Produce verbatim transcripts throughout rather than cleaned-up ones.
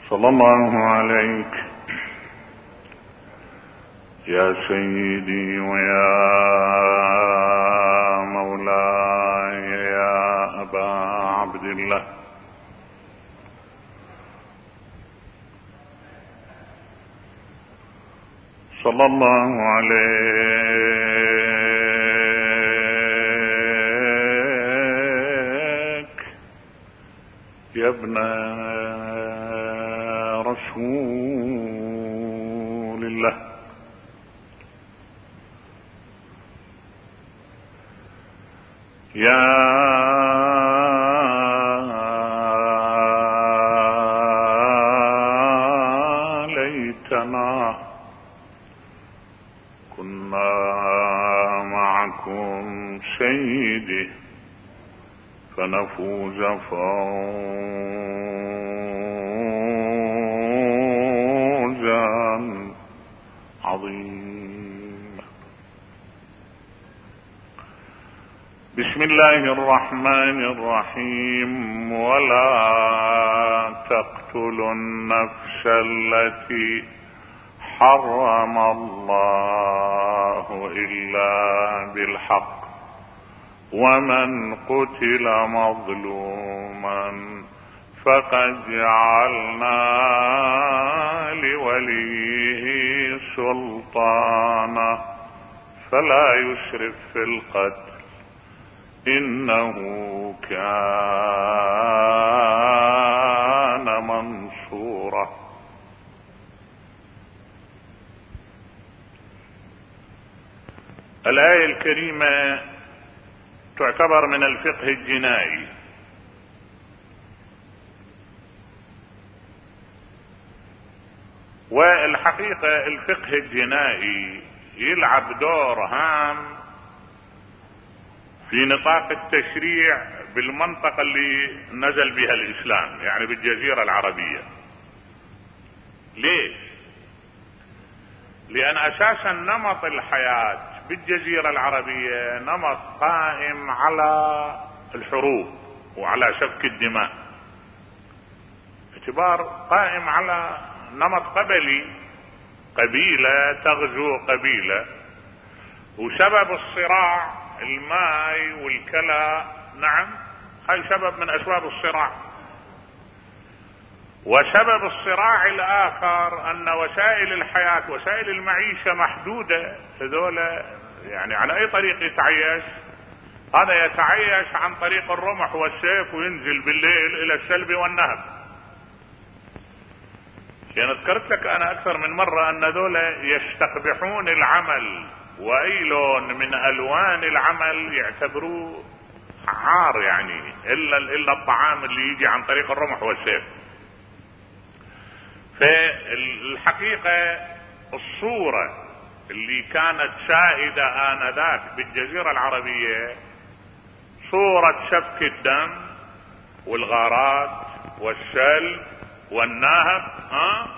صلى الله عليك يا سيدي ويا مولاي يا أبا عبد الله. صلى الله عليك يا ابن رسول الله. يا ليتنا كنا معكم سيدي فنفوز فوزا عظيما. بسم الله الرحمن الرحيم. ولا تقتلوا النفس التي حرم الله إلا بالحق ومن قتل مظلوما فقد جعلنا لوليه سلطانا فلا يسرف في القتل إنه كان منصورا. الآية الكريمة تعتبر من الفقه الجنائي، والحقيقة الفقه الجنائي يلعب دور هام في نطاق التشريع بالمنطقة اللي نزل بها الإسلام، يعني بالجزيرة العربية. ليش؟ لأن أساسا نمط الحياة بالجزيرة العربية نمط قائم على الحروب وعلى سفك الدماء، اعتبار قائم على نمط قبلي، قبيلة تغزو قبيلة، وسبب الصراع الماء والكلى. نعم، هاي سبب من أسباب الصراع. وسبب الصراع الآخر أن وسائل الحياة وسائل المعيشة محدودة. هذول يعني على أي طريق يتعيش؟ هذا يتعيش عن طريق الرمح والسيف وينزل بالليل إلى السلب والنهب. يعني ذكرت لك أنا أكثر من مرة أن هذول يستقبحون العمل، وأي لون من ألوان العمل يعتبروه عار، يعني إلا إلا الطعام اللي يجي عن طريق الرمح والسيف. فالحقيقة الصورة اللي كانت سائدة آنذاك بالجزيرة العربية صورة سفك الدم والغارات والسلب والنهب. ها؟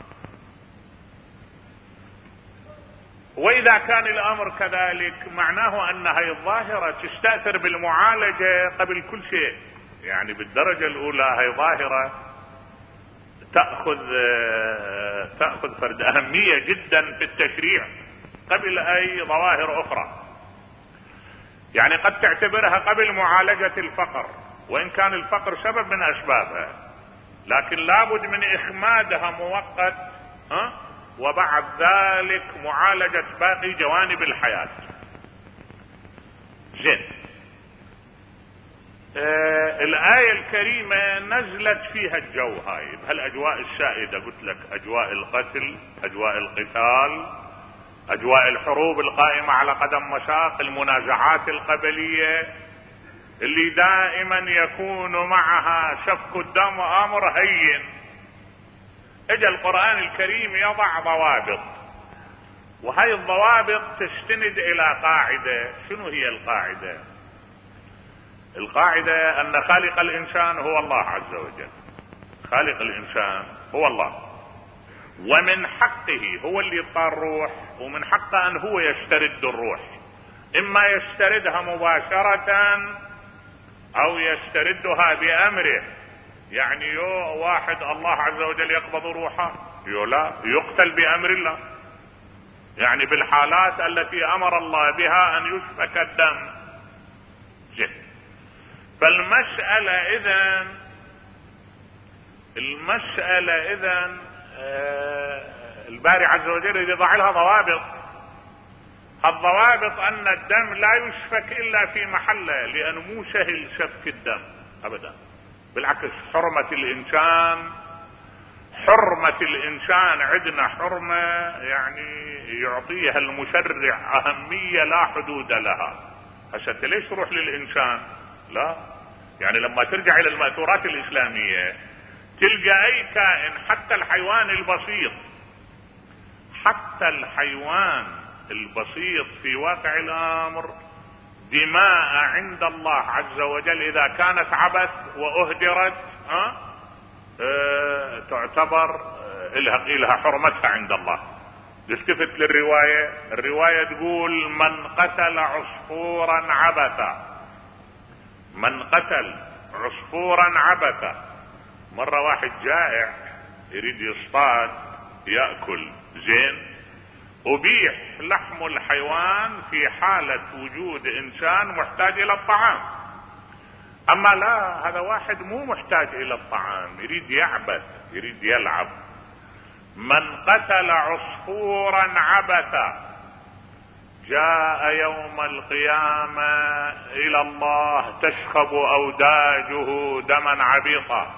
وإذا كان الأمر كذلك معناه أن هذه الظاهرة تستأثر بالمعالجة قبل كل شيء، يعني بالدرجة الأولى هي ظاهرة تأخذ تأخذ فرد أهمية جدا في التشريع قبل أي ظواهر أخرى. يعني قد تعتبرها قبل معالجة الفقر، وإن كان الفقر سبب من أسبابها، لكن لابد من إخمادها مؤقت، ها؟ وبعد ذلك معالجة باقي جوانب الحياة. زين. آه الآية الكريمة نزلت فيها الجو هاي بهالأجواء السائدة، قلت لك أجواء القتل، أجواء القتال، أجواء الحروب القائمة على قدم مشاق، المنازعات القبلية اللي دائما يكون معها سفك الدم أمر هين. اجى القرآن الكريم يضع ضوابط، وهي الضوابط تستند إلى قاعدة. شنو هي القاعدة؟ القاعدة أن خالق الإنسان هو الله عز وجل. خالق الإنسان هو الله، ومن حقه هو اللي يطار الروح، ومن حقه أن هو يسترد الروح، إما يستردها مباشرة أو يستردها بأمره، يعني يو واحد الله عز وجل يقبض روحه، يو لا، يقتل بأمر الله، يعني بالحالات التي أمر الله بها أن يسفك الدم. جد. فالمسألة إذن المسألة إذن آه الباري عز وجل يضع لها ضوابط. الضوابط أن الدم لا يسفك إلا في محله، لأنه مو سهل سفك الدم أبدا، بالعكس حرمة الإنسان حرمة الإنسان عندنا حرمة يعني يعطيها المشرع أهمية لا حدود لها. هسه ليش تروح للإنسان؟ لا، يعني لما ترجع إلى المأثورات الإسلامية تلقى أي كائن، حتى الحيوان البسيط حتى الحيوان البسيط في واقع الأمر دماء عند الله عز وجل إذا كانت عبث وأهدرت أه؟ أه تعتبر إلها, إلها حرمتها عند الله. التفت للرواية، الرواية تقول من قتل عصفورا عبثا، من قتل عصفورا عبثا. مرة واحد جائع يريد يصطاد يأكل، زين، أبيح لحم الحيوان في حالة وجود إنسان محتاج إلى الطعام. أما لا، هذا واحد مو محتاج إلى الطعام، يريد يعبث، يريد يلعب. من قتل عصفورا عبثا جاء يوم القيامة إلى الله تشخب أوداجه دما عبيطا،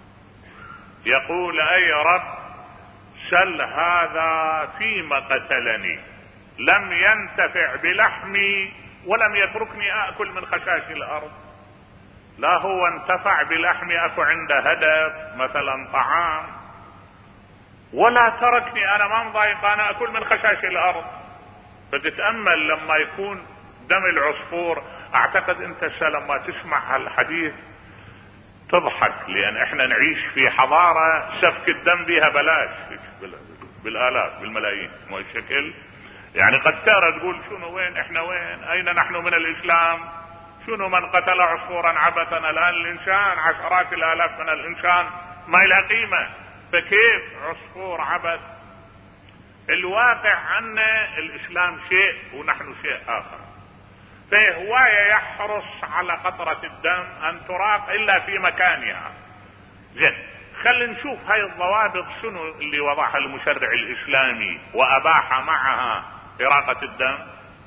يقول أي رب سل هذا فيما قتلني، لم ينتفع بلحمي ولم يتركني آكل من خشاش الأرض. لا هو انتفع بلحمي، أكو عنده هدف مثلا طعام، ولا تركني أنا ما مضايق أنا أكل من خشاش الأرض. فتتأمل لما يكون دم العصفور. أعتقد أنت لما تسمع هالحديث تضحك، لأن احنا نعيش في حضارة سفك الدم بها بلاش بالآلاف بالملايين، مو الشكل. يعني قد ترى تقول شنو وين احنا، وين اين نحن من الإسلام؟ شنو من قتل عصفورا عبثا؟ الآن الإنسان عشرات الآلاف من الإنسان ما له قيمة، فكيف عصفور عبث؟ الواقع عنا الإسلام شيء ونحن شيء آخر. فهواية يحرص على قطرة الدم أن تراق إلا في مكانها. زين، خلينا نشوف هاي الضوابط شنو اللي وضعها المشرع الإسلامي وأباح معها إراقة الدم.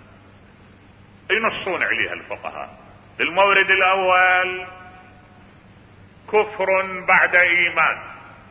ينصون عليها الفقهاء. المورد الأول كفر بعد إيمان.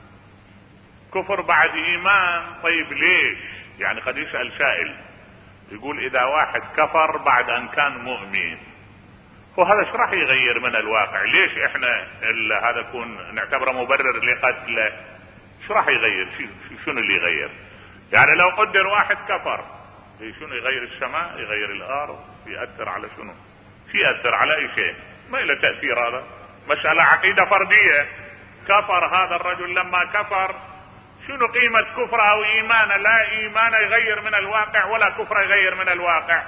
كفر بعد إيمان. طيب ليش؟ يعني قد يسأل سائل يقول إذا واحد كفر بعد أن كان مؤمن، وهذا ايش راح يغير من الواقع؟ ليش احنا هذا يكون نعتبره مبرر لقتله؟ ايش راح يغير؟ شنو اللي يغير؟ يعني لو قدر واحد كفر، شنو يغير؟ السماء، يغير الأرض، يأثر على شنو؟ يأثر على أي شيء؟ ما له تأثير. هذا مسألة عقيدة فردية. كفر هذا الرجل، لما كفر شنو قيمة كفره أو إيمانه؟ لا إيمان يغير من الواقع ولا كفر يغير من الواقع.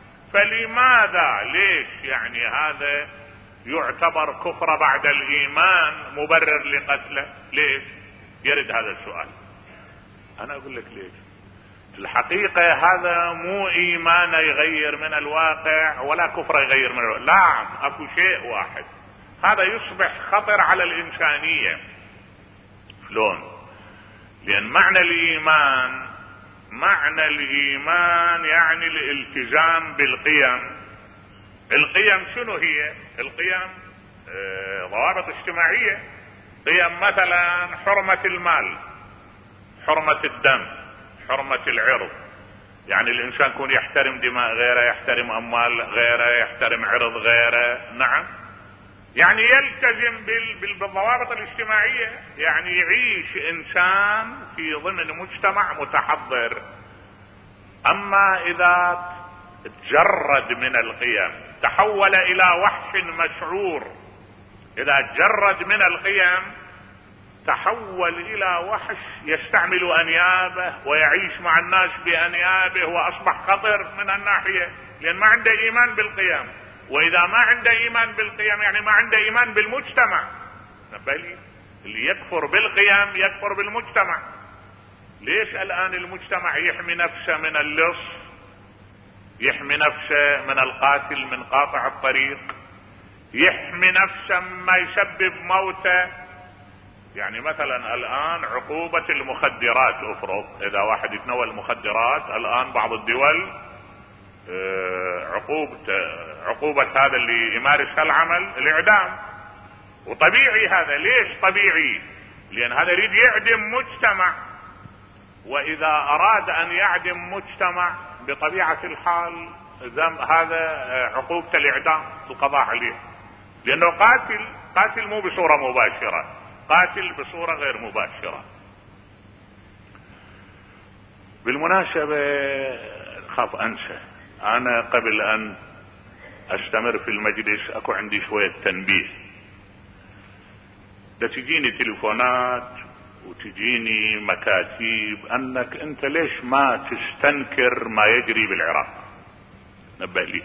فلماذا؟ ليش يعني هذا يعتبر كفر بعد الإيمان مبرر لقتله؟ ليش؟ يرد هذا السؤال. أنا أقول لك ليش. الحقيقة هذا مو إيمان يغير من الواقع ولا كفر يغير من الواقع. لا، أكو شيء واحد هذا يصبح خطر على الإنسانية. شلون؟ لأن معنى الإيمان معنى الإيمان يعني الالتزام بالقيم. القيم شنو هي؟ القيم اه ضوابط اجتماعية. قيم مثلا حرمة المال، حرمة الدم، حرمة العرض. يعني الإنسان يكون يحترم دماء غيره، يحترم أموال غيره، يحترم عرض غيره. نعم، يعني يلتزم بالضوابط الاجتماعية، يعني يعيش إنسان في ضمن مجتمع متحضر. أما إذا تجرد من القيم تحول إلى وحش مسعور، إذا تجرد من القيم تحول إلى وحش يستعمل أنيابه ويعيش مع الناس بأنيابه، وأصبح خطر من الناحية لأن ما عنده إيمان بالقيم. وإذا ما عنده إيمان بالقيم يعني ما عنده إيمان بالمجتمع. بل اللي يكفر بالقيم يكفر بالمجتمع. ليش الآن المجتمع يحمي نفسه من اللص، يحمي نفسه من القاتل من قاطع الطريق، يحمي نفسه ما يسبب موته؟ يعني مثلا الآن عقوبة المخدرات افرض اذا واحد يتناول المخدرات، الآن بعض الدول عقوبة عقوبة هذا اللي يمارس العمل الاعدام. وطبيعي هذا. ليش طبيعي؟ لان هذا يريد يعدم مجتمع، واذا اراد ان يعدم مجتمع بطبيعة الحال هذا عقوبة الاعدام القضاء عليه، لانه قاتل. قاتل مو بصورة مباشرة، قاتل بصورة غير مباشرة. بالمناسبة خاف انسى، انا قبل ان استمر في المجلس اكو عندي شوية تنبيه. ده تجيني تليفونات وتجيني مكاتيب انك انت ليش ما تستنكر ما يجري بالعراق. نبه لي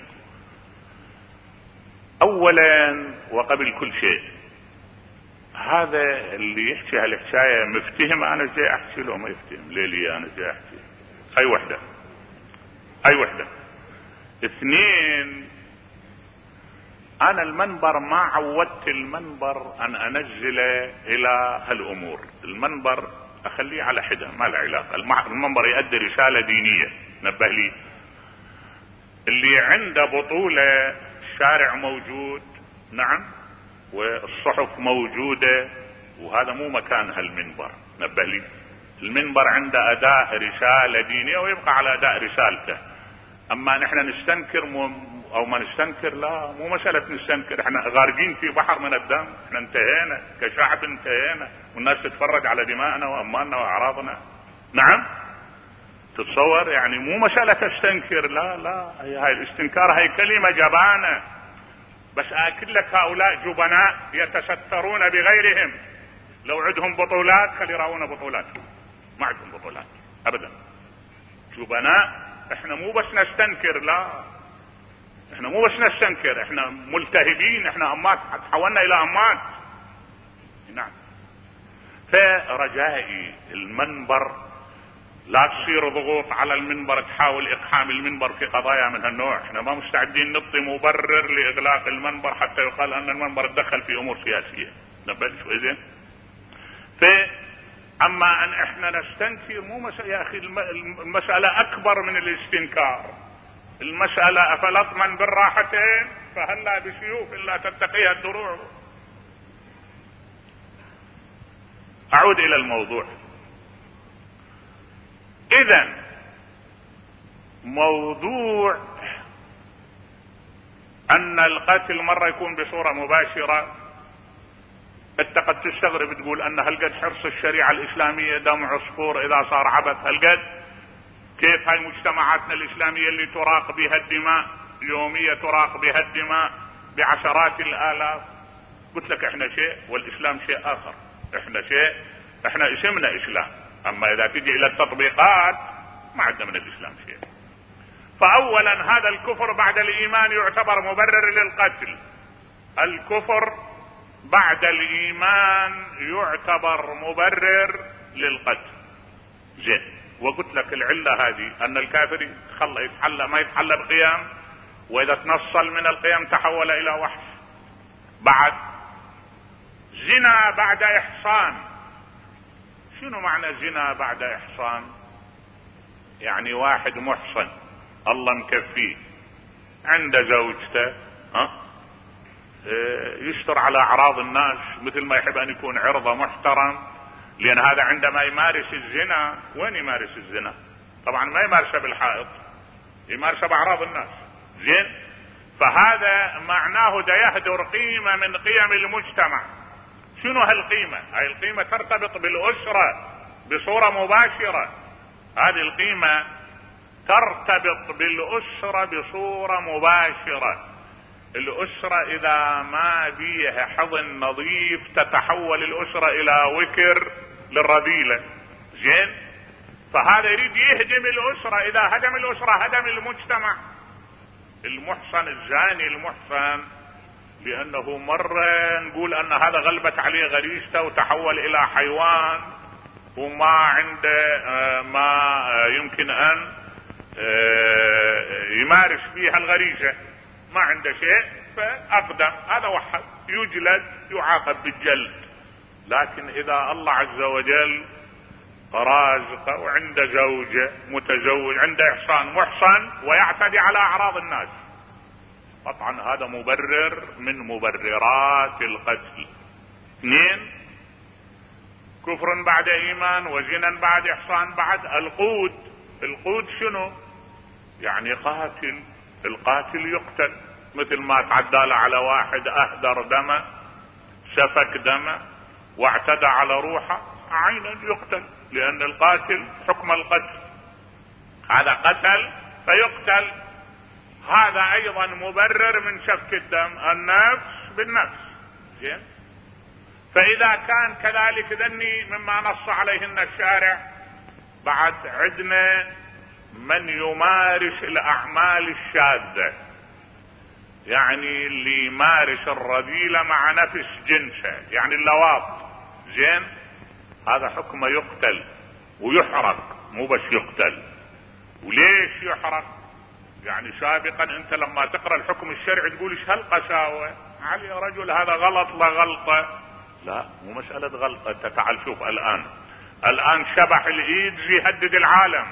اولا وقبل كل شيء، هذا اللي يحكي هالحكاية مفتهم انا جاي احكي له ما يفتهم ليلي انا جاي احكي. اي وحدة اي وحدة. اثنين، انا المنبر ما عودت المنبر ان انزله الى هالامور. المنبر اخليه على حدة ما له علاقة. المنبر يؤدي رسالة دينية. نبه لي اللي عنده بطولة الشارع موجود، نعم، والصحف موجودة، وهذا مو مكان هالمنبر. نبه لي المنبر عنده اداء رسالة دينية ويبقى على اداء رسالته. اما نحن نستنكر او ما نستنكر، لا مو مسألة نستنكر. احنا غارقين في بحر من الدم، احنا انتهينا كشعب، انتهينا، والناس تتفرج على دماءنا واموالنا واعراضنا. نعم، تتصور؟ يعني مو مسألة تستنكر، لا لا، هاي الاستنكار هاي كلمة جبانة. بس اكد لك هؤلاء جبناء يتسترون بغيرهم. لو عندهم بطولات خلي يراونا بطولاتهم، ما عندهم بطولات ابدا. جبناء. احنا مو بس نستنكر، لا، احنا مو بس نستنكر، احنا ملتهبين، احنا امات، تحولنا الى امات. نعم. فرجائي المنبر لا تصير ضغوط على المنبر تحاول اقحام المنبر في قضايا من هالنوع. احنا ما مستعدين نعطي مبرر لاغلاق المنبر حتى يقال ان المنبر تدخل في امور سياسية. نبل شوي زين. فاما ان احنا نستنكر مو مسألة يا اخي، المسألة اكبر من الاستنكار. المسألة افلطمن بالراحتين فهلا بسيوف الا تتقيها الدروع. اعود الى الموضوع. اذا موضوع ان القتل مرة يكون بصورة مباشرة، انت قد تستغرب تقول ان هالقد حرص الشريعة الاسلامية دم عصفور اذا صار عبث. هالقد كيف هاي مجتمعاتنا الاسلامية اللي تراق بها الدماء يومية، تراق بها الدماء بعشرات الالاف. قلت لك احنا شيء والاسلام شيء اخر. احنا شيء، احنا اسمنا اسلام، اما اذا تجي الى التطبيقات ما عندنا من الاسلام شيء. فاولا هذا الكفر بعد الايمان يعتبر مبرر للقتل. الكفر بعد الايمان يعتبر مبرر للقتل. زين. وقلت لك العلة هذه ان الكافر خلى يتحلى ما يتحلى بقيام، واذا تنصل من القيام تحول الى وحش. بعد زنا بعد احصان. شنو معنى زنا بعد احصان؟ يعني واحد محصن الله مكفيه عند زوجته، ها، يستر على اعراض الناس مثل ما يحب ان يكون عرضه محترم. لان هذا عندما يمارس الزنا، وين يمارس الزنا؟ طبعا ما يمارسه بالحائط، يمارسه باعراض الناس. زين. فهذا معناه ده يهدر قيمة من قيم المجتمع. شنو هالقيمة؟ هاي القيمة ترتبط بالأسرة بصورة مباشرة. هذه القيمة ترتبط بالأسرة بصورة مباشرة. الأسرة إذا ما بيها حضن نظيف تتحول الأسرة إلى وكر للرذيلة. زين. فهذا يريد يهدم الأسرة. إذا هدم الأسرة هدم المجتمع. المحصن الزاني المحصن لانه مرة نقول ان هذا غلبت عليه غريزته وتحول الى حيوان وما عنده ما يمكن ان يمارس فيها الغريزة، ما عنده شيء فاقدم، هذا واحد يجلد يعاقب بالجلد. لكن اذا الله عز وجل رازقه وعنده زوجة متزوج عنده احصان محصن ويعتدي على اعراض الناس، قطعا هذا مبرر من مبررات القتل. اثنين، كفر بعد ايمان وزنا بعد احصان بعد القود. القود شنو؟ يعني قاتل، القاتل يقتل، مثل ما تعدى على واحد اهدر دمه سفك دمه واعتدى على روحه عينا يقتل، لان القاتل حكم القتل، هذا قتل فيقتل. هذا ايضا مبرر من سفك الدم، النفس بالنفس. زين، فاذا كان كذلك ذني مما نص عليهن الشارع، بعد عندنا من يمارس الاعمال الشاذة، يعني اللي يمارس الرذيلة مع نفس جنسه، يعني اللواط. زين، هذا حكمه يقتل ويحرق، مو بس يقتل. وليش يحرق؟ يعني سابقا انت لما تقرأ الحكم الشرعي تقول ايش هالقساوة علي يا رجل، هذا غلط لا غلطة. لا، مو مسألة غلطة. انت تعال شوف الان الان شبح الايد يهدد العالم،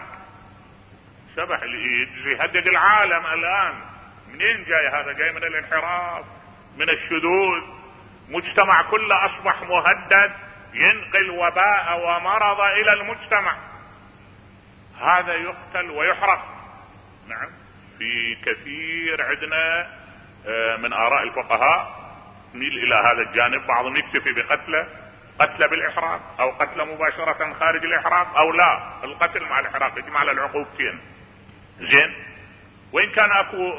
شبح الايد يهدد العالم الان. منين جاي هذا؟ جاي من الانحراف، من الشذوذ. مجتمع كله اصبح مهدد، ينقل وباء ومرض الى المجتمع، هذا يقتل ويحرق. نعم، في كثير عندنا من اراء الفقهاء نميل الى هذا الجانب، بعضهم يكتفي بقتله، قتله بالاحراق او قتله مباشرة خارج الاحراق، او لا القتل مع الاحراق، يجمع على العقوبتين. زين، وان كان اكو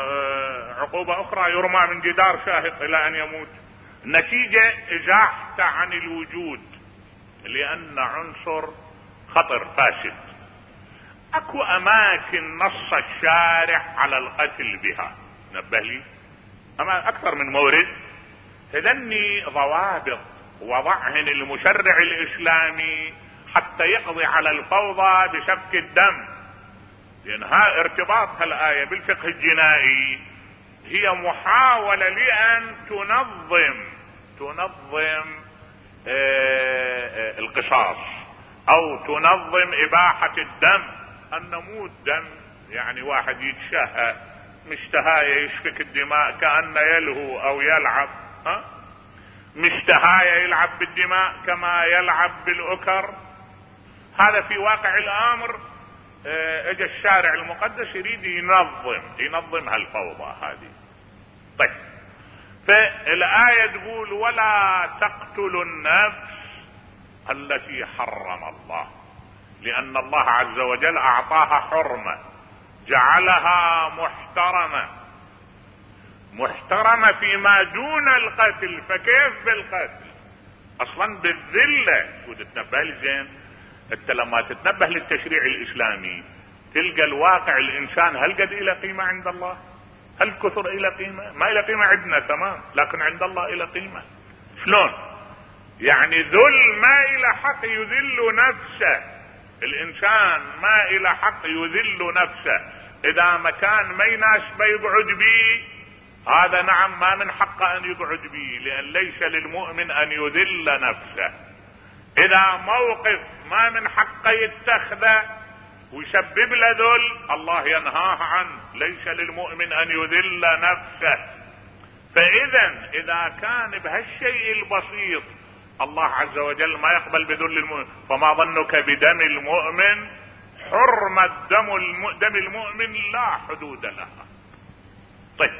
عقوبة اخرى يرمى من جدار شاهق الى ان يموت. نتيجة ازاحته عن الوجود لان عنصر خطر فاسد. اكو اماكن نص الشارع على القتل بها، نبه لي، اما اكثر من مورد. تدني ضوابط وضعهن المشرع الاسلامي حتى يقضي على الفوضى بسفك الدم، لان ها ارتباط هالآية بالفقه الجنائي هي محاولة لأن تنظم تنظم آآ آآ القصاص او تنظم اباحة الدم. النموذج دم، يعني واحد يتشهى مشتهاية يشفك الدماء كأن يلهو او يلعب، ها مشتهاية يلعب بالدماء كما يلعب بالأكر. هذا في واقع الامر اجى الشارع المقدس يريد ينظم ينظم هالفوضى هذه. طيب، فالآية تقول ولا تقتلوا النفس التي حرم الله، لأن الله عز وجل أعطاها حرمة، جعلها محترمة محترمة فيما دون القتل، فكيف بالقتل؟ أصلا بالذلة. وتتنبه لي زين، انت لما تتنبه للتشريع الإسلامي تلقى الواقع الإنسان هل قد إلى قيمة عند الله؟ هل كثر إلى قيمة؟ ما إلى قيمة عندنا تمام، لكن عند الله إلى قيمة. شلون؟ يعني ذل ما إلى حق يذل نفسه، الإنسان ما إلى حق يذل نفسه. إذا مكان ما يناسبه يقعد به، هذا نعم ما من حق أن يقعد به، لأن ليس للمؤمن أن يذل نفسه. إذا موقف ما من حقه يتخذه ويسبب له ذل، الله ينهاه عنه، ليس للمؤمن أن يذل نفسه. فإذا إذا كان بهالشيء البسيط الله عز وجل ما يقبل بذل المؤمن، فما ظنك بدم المؤمن؟ حرمة دم الم... دم المؤمن لا حدود لها. طيب،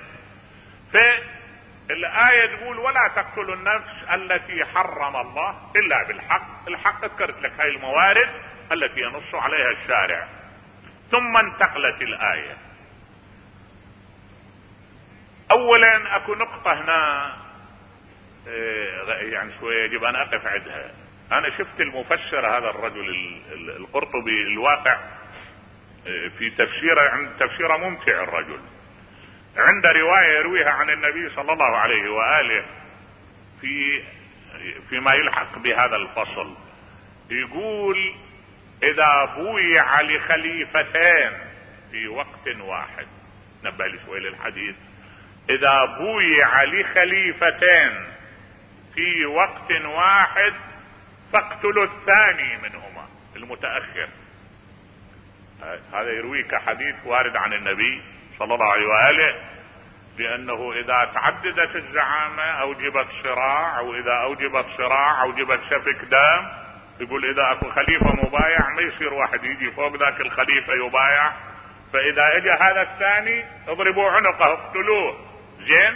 فالآية تقول ولا تقتلوا النفس التي حرم الله إلا بالحق. الحق ذكرت لك هاي الموارد التي ينص عليها الشارع. ثم انتقلت الآية. اولا اكو نقطة هنا يعني شوية يجب ان اقف عندها. انا شفت المفسر هذا الرجل القرطبي الواقع في تفسيره، عند تفسيره ممتع الرجل، عند رواية يرويها عن النبي صلى الله عليه وآله في فيما يلحق بهذا الفصل، يقول اذا بويع لخليفتين في وقت واحد، نبه لي شوي للحديث، اذا بويع لخليفتين في وقت واحد فاقتلوا الثاني منهما المتأخر. هذا يروي كحديث وارد عن النبي صلى الله عليه وآله، لأنه إذا تعددت الزعامة أوجبت صراع، أو إذا أوجبت صراع أوجبت سفك دم. يقول إذا أكو خليفة مبايع ما يصير واحد يجي فوق ذاك الخليفة يبايع، فإذا اجى هذا الثاني اضربوا عنقه اقتلوه. زين،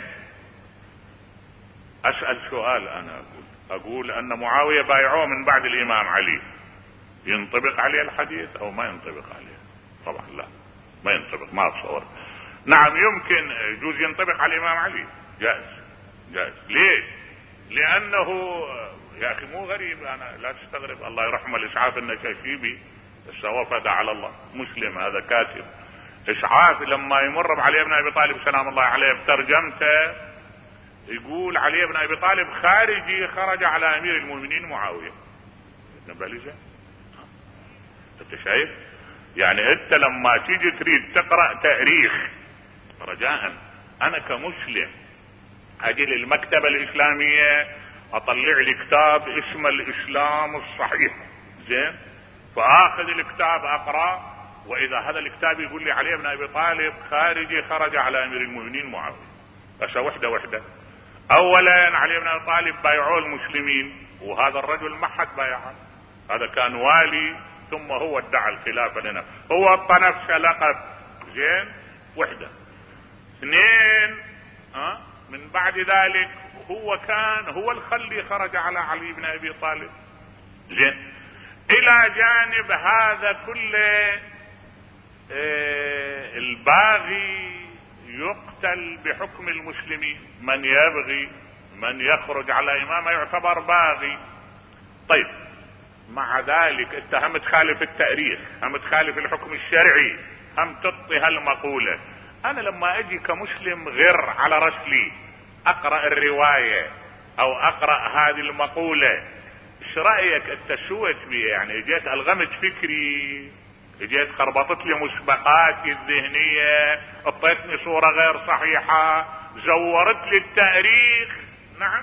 أسأل سؤال أنا، أقول أقول أن معاوية بايعوه من بعد الإمام علي، ينطبق عليه الحديث أو ما ينطبق عليه؟ طبعا لا، ما ينطبق، ما أتصور. نعم يمكن يجوز ينطبق على الإمام علي، جائز جائز. ليش؟ لأنه يا أخي مو غريب، أنا لا تستغرب، الله يرحمه الإسعاف النشاشيبي وفد على الله، مسلم هذا كاتب إسعاف، لما يمر بعلي بن أبي طالب سلام الله عليه بترجمته يقول علي بن أبي طالب خارجي خرج على أمير المؤمنين معاوية. نبالجة أنت شايف؟ يعني أنت لما تيجي تريد تقرأ تاريخ، رجاء أنا كمسلم أجي للمكتبة الإسلامية أطلع لي كتاب اسمه الإسلام الصحيح، زين، فآخذ الكتاب أقرأ، وإذا هذا الكتاب يقول لي علي بن أبي طالب خارجي خرج على أمير المؤمنين معاوية، أشياء وحدة وحدة. أولا علي بن أبي طالب بايعوا المسلمين، وهذا الرجل ما حد بايعه، هذا كان والي ثم هو ادعى الخلافة لنا، هو أعطى نفسه لقب، زين، وحدة. اثنين، أه؟ من بعد ذلك هو كان هو الخلي خرج على علي بن أبي طالب، زين. إلى جانب هذا كله اه الباغي يقتل بحكم المسلمين، من يبغي من يخرج على إمامه يعتبر باغي. طيب مع ذلك انت هم تخالف التاريخ، هم تخالف الحكم الشرعي، هم تعطي هالمقولة. انا لما اجي كمسلم غير على رسلي اقرأ الرواية او اقرأ هذه المقولة، ايش رأيك انت سويت بيه؟ يعني اجيت الغمت فكري، اجيت خربطت لي مسبقاتي الذهنية، اعطيتني صورة غير صحيحة، زورت لي التاريخ. نعم،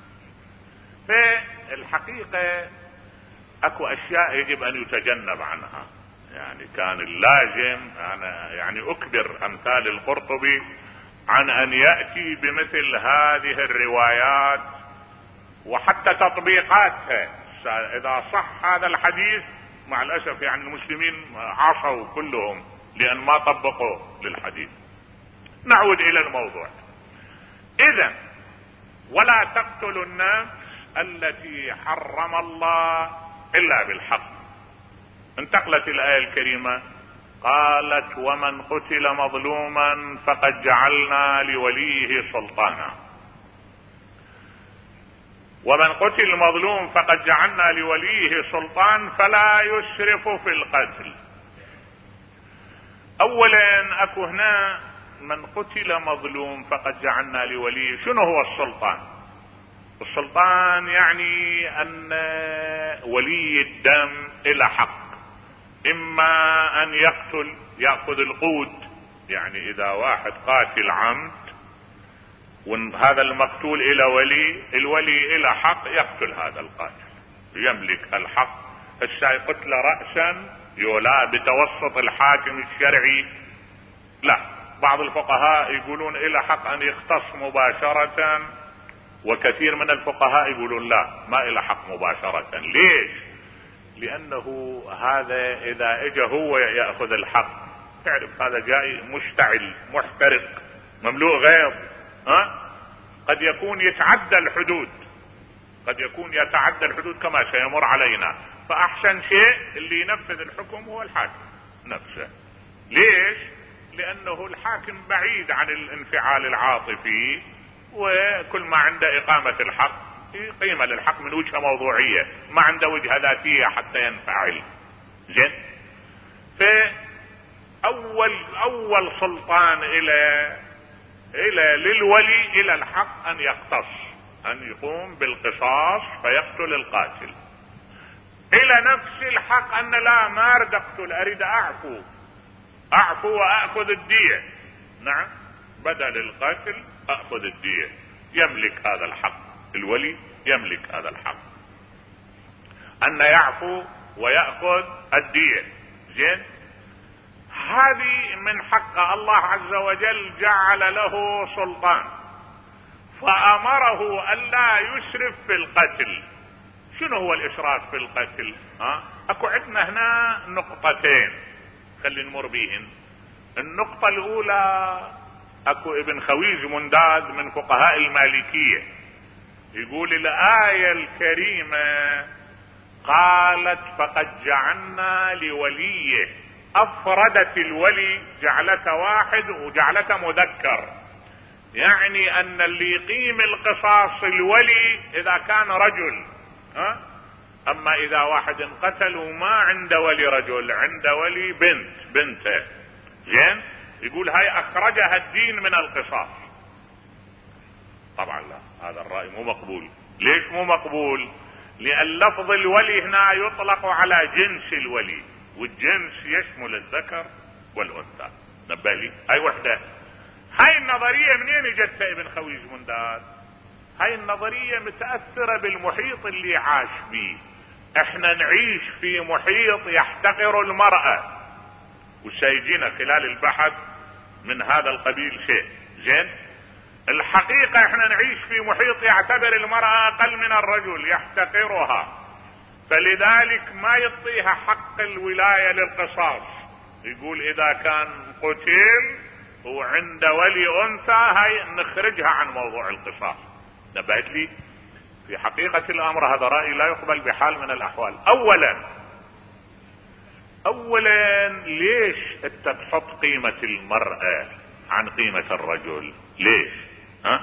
فالحقيقة اكو اشياء يجب ان يتجنب عنها. يعني كان اللازم انا يعني اكبر امثال القرطبي عن ان يأتي بمثل هذه الروايات وحتى تطبيقاتها. اذا صح هذا الحديث مع الاسف يعني المسلمين عصوا كلهم لان ما طبقوا للحديث. نعود الى الموضوع. اذا ولا تقتلوا النفس التي حرم الله الا بالحق. انتقلت الايه الكريمه قالت ومن قتل مظلوما فقد جعلنا لوليه سلطانا. ومن قتل مظلوم فقد جعلنا لوليه سلطان فلا يسرف في القتل. اولا اكو هنا من قتل مظلوم فقد جعلنا لوليه، شنو هو السلطان؟ السلطان يعني ان ولي الدم الى حق، اما ان يقتل يأخذ القود، يعني اذا واحد قاتل عمد وهذا المقتول الى ولي، الولي الى حق يقتل هذا القاتل، يملك الحق. الشيء قتل رأسا يولى بتوسط الحاكم الشرعي، لا، بعض الفقهاء يقولون الى حق ان يختص مباشرة، وكثير من الفقهاء يقولون لا، ما الى حق مباشرة. ليش؟ لانه هذا اذا اجى هو يأخذ الحق، تعرف هذا جاي مشتعل محترق مملوء غيظ، ها؟ قد يكون يتعدى الحدود، قد يكون يتعدى الحدود كما سيمر علينا. فاحسن شيء اللي ينفذ الحكم هو الحاكم نفسه. ليش؟ لانه الحاكم بعيد عن الانفعال العاطفي، وكل ما عنده اقامة الحق قيمة للحق من وجهة موضوعية، ما عنده وجهة ذاتية حتى ينفعل. زين، فاول اول سلطان الى الى للولي الى الحق ان يقتص، ان يقوم بالقصاص فيقتل القاتل، الى نفس الحق ان لا ما اريد اقتل، اريد اعفو اعفو واخذ الدية. نعم، بدل القتل اخذ الدية، يملك هذا الحق، الولي يملك هذا الحق ان يعفو ويأخذ الدية. زين، هذه من حق الله عز وجل، جعل له سلطان فامره الا يسرف في القتل. شنو هو الاسراف في القتل؟ ها اكو عندنا هنا نقطتين خلي نمر بيهن. النقطة الاولى، اكو ابن خويز منداد من فقهاء المالكية يقول الآية الكريمة قالت فقد جعلنا لوليه، افردت الولي جعلته واحد وجعلته مذكر، يعني ان اللي يقيم القصاص الولي اذا كان رجل، ها اما اذا واحد انقتل وما عنده ولي رجل، عنده ولي بنت بنته، زين، يقول هاي اخرجها الدين من القصاص. طبعا لا، هذا الرأي مو مقبول. ليش مو مقبول؟ لان لفظ الولي هنا يطلق على جنس الولي، والجنس يشمل الذكر والانثى. نبه لي هاي وحده. هاي النظرية منين اجتها ابن خويز منداد؟ هاي النظرية متأثرة بالمحيط اللي عاش بيه. احنا نعيش في محيط يحتقر المرأة، وسيجينا خلال البحث من هذا القبيل شيء. زين، الحقيقة احنا نعيش في محيط يعتبر المرأة اقل من الرجل، يحتقرها، فلذلك ما يعطيها حق الولاية للقصاص. يقول اذا كان قتل وعند ولي انثى هاي نخرجها عن موضوع القصاص. نبهت لي؟ في حقيقة الامر هذا رأي لا يقبل بحال من الاحوال. اولا اولا ليش انت تحط قيمة المرأة عن قيمة الرجل؟ ليش؟ ها؟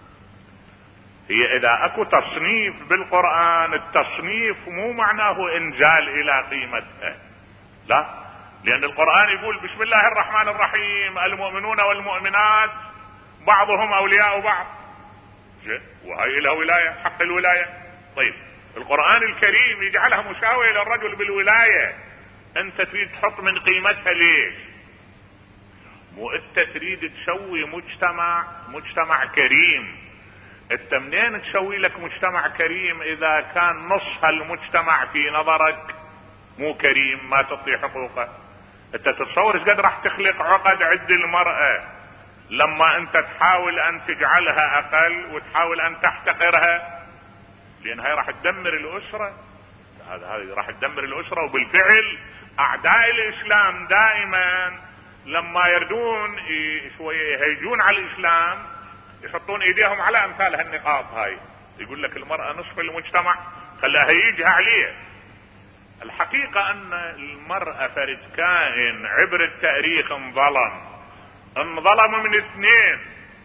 هي اذا اكو تصنيف بالقرآن، التصنيف مو معناه انزال الى قيمتها، لا، لان القرآن يقول بسم الله الرحمن الرحيم المؤمنون والمؤمنات بعضهم اولياء بعض، وهي له ولاية، حق الولاية. طيب القرآن الكريم يجعلها مساوية للرجل بالولاية، انت تريد تحط من قيمتها ليش؟ مو انت تريد تسوي مجتمع مجتمع كريم. انت منين تسوي لك مجتمع كريم اذا كان نص هالمجتمع في نظرك مو كريم، ما تعطي حقوقه؟ انت تتصور ايش قد راح تخلق عقد عند المرأة لما انت تحاول ان تجعلها اقل وتحاول ان تحتقرها، لان هاي راح تدمر الاسرة. هذا هاي راح تدمر الاسرة. وبالفعل اعداء الاسلام دائما لما يردون شوية يهيجون على الاسلام يحطون ايديهم على امثال هالنقاط هاي، يقول لك المرأة نصف المجتمع خليها هيجها عليه. الحقيقة ان المرأة فرد كائن عبر التاريخ انظلم، انظلم من اثنين،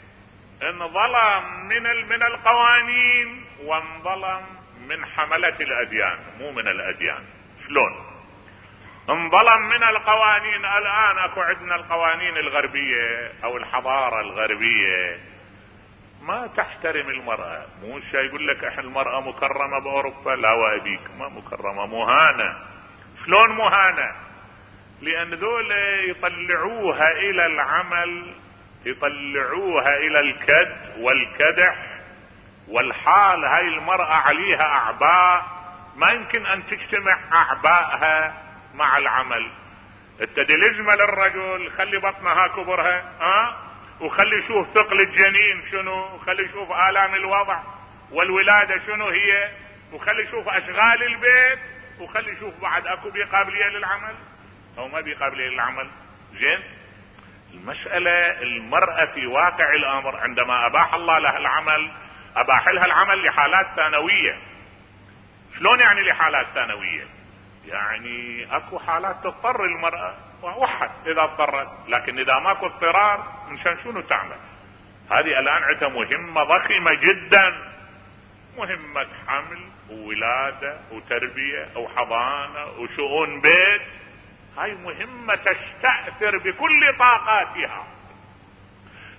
انظلم من من القوانين وانظلم من حملة الاديان، مو من الاديان. شلون؟ انظلم من القوانين. الان اكو عندنا القوانين الغربية او الحضارة الغربية ما تحترم المرأة. مو شيء يقول لك احنا المرأة مكرمة باوروبا، لا وابيك، ما مكرمة، مهانة. شلون مهانة؟ لان ذول يطلعوها الى العمل، يطلعوها الى الكد والكدح والحال. هاي المرأة عليها اعباء ما يمكن ان تجتمع اعبائها مع العمل. التدلزمة للرجل خلي بطنها كبرها، ها، وخلي يشوف ثقل الجنين شنو، وخلي يشوف آلام الوضع والولادة شنو هي، وخلي يشوف اشغال البيت، وخلي يشوف بعد اكو بقابلية للعمل او ما بقابلية للعمل. زين، المسألة المرأة في واقع الامر عندما اباح الله لها العمل اباح لها العمل لحالات ثانوية. شلون يعني لحالات ثانوية؟ يعني اكو حالات تضطر المرأة وحد اذا اضطرت، لكن اذا ماكو اضطرار مشان شنو تعمل؟ هذه الان عندها مهمة ضخمة جدا، مهمة حمل وولادة وتربية وحضانة وشؤون بيت. هاي مهمة تستأثر بكل طاقاتها.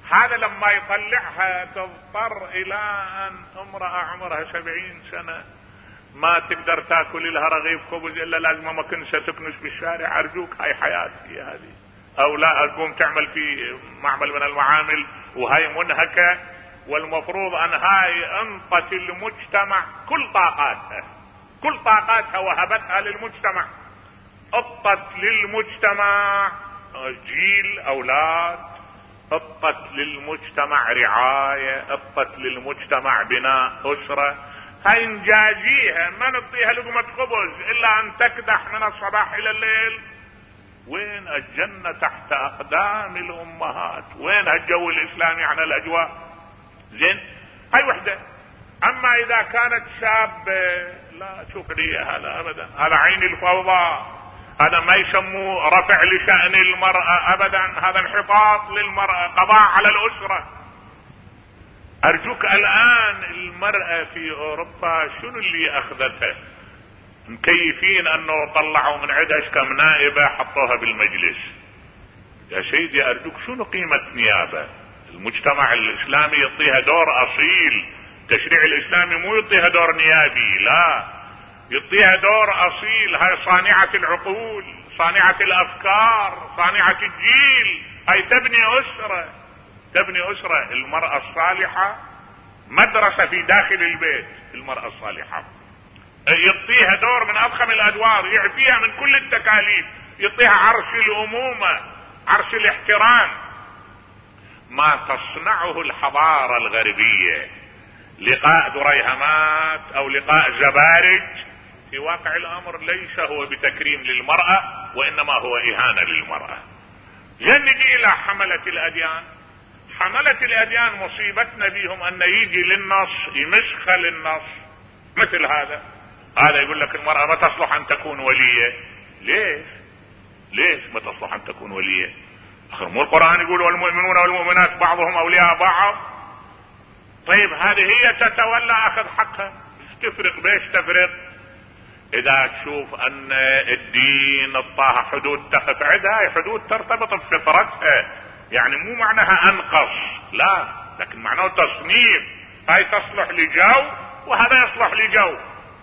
هذا لما يطلعها تضطر الى ان امرأة عمرها سبعين سنة ما تقدر تاكل لها رغيف خبز الا لازم ما كنسة تكنس بالشارع. ارجوك هاي حياتي هذه، او لا اقوم تعمل في معمل من المعامل وهاي منهكة، والمفروض ان هاي انطت المجتمع كل طاقاتها كل طاقاتها وهبتها للمجتمع. اطت للمجتمع جيل اولاد، اطت للمجتمع رعاية، اطت للمجتمع بناء اسرة. هاي نجازيها، ما نعطيها لقمة خبز الا ان تكدح من الصباح الى الليل. وين الجنة تحت اقدام الامهات؟ وين الجو الاسلامي عن الاجواء؟ زين، هاي وحدة. اما اذا كانت شابة لا، شوف لي هذا ابدا، هذا عين الفوضى، هذا ما يسموه رفع لشأن المرأة ابدا، هذا انحطاط للمرأة، قضاء على الاسرة. ارجوك الان المرأة في اوروبا شنو اللي اخذتها؟ مكيفين انه طلعوا من عدش كم نائبة حطوها بالمجلس. يا سيدي ارجوك شنو قيمة نيابة؟ المجتمع الاسلامي يعطيها دور اصيل، التشريع الاسلامي مو يعطيها دور نيابي، لا، يعطيها دور اصيل. هاي صانعة العقول، صانعة الافكار، صانعة الجيل، هاي تبني اسرة تبني اسرة. المرأة الصالحة مدرسة في داخل البيت. المرأة الصالحة يعطيها دور من اضخم الادوار، يعطيها من كل التكاليف، يعطيها عرش الامومة، عرش الاحترام. ما تصنعه الحضارة الغربية لقاء دريهمات او لقاء زبارج، في واقع الامر ليس هو بتكريم للمرأة، وانما هو اهانة للمرأة. نجي الى حملة الاديان. حملة الاديان مصيبتنا بهم ان يجي للنص يمسخل النص مثل هذا. هذا يقول لك المرأة ما تصلح ان تكون ولية. ليش ليش ما تصلح ان تكون ولية؟ اخر مو القرآن يقول والمؤمنون والمؤمنات بعضهم اولياء بعض؟ طيب هذه هي تتولى اخذ حقها، تفرق بيش تفرق؟ اذا تشوف ان الدين اعطاها حدود تقف عندها، حدود ترتبط بفطرتها، يعني مو معناها انقص، لا، لكن معناه تصنيف. هاي تصلح لجو وهذا يصلح لجو.